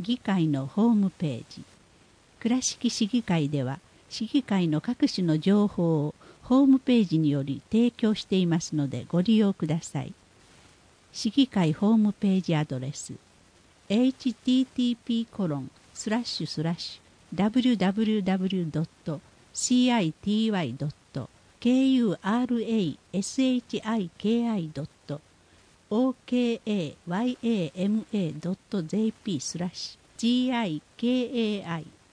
議会のホームページ。倉敷市議会では市議会の各種の情報をホームページにより提供していますのでご利用ください。市議会ホームページアドレス http://www.kurashiki.okayama.jp/gikai